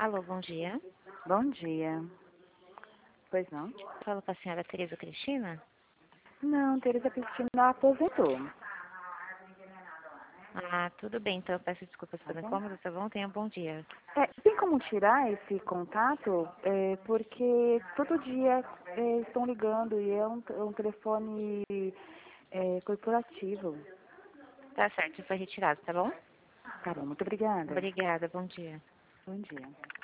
Alô, bom dia. Bom dia. Pois não? Falo com a senhora Tereza Cristina? Não, Tereza Cristina aposentou. Ah, tudo bem, então eu peço desculpas Tá pelo bom? incômodo, tá bom? Tenha um bom dia. Tem como tirar esse contato? Porque todo dia estão ligando e é um telefone corporativo. Tá certo, foi retirado, tá bom? Tá bom, muito obrigada. Obrigada, bom dia. Bom dia.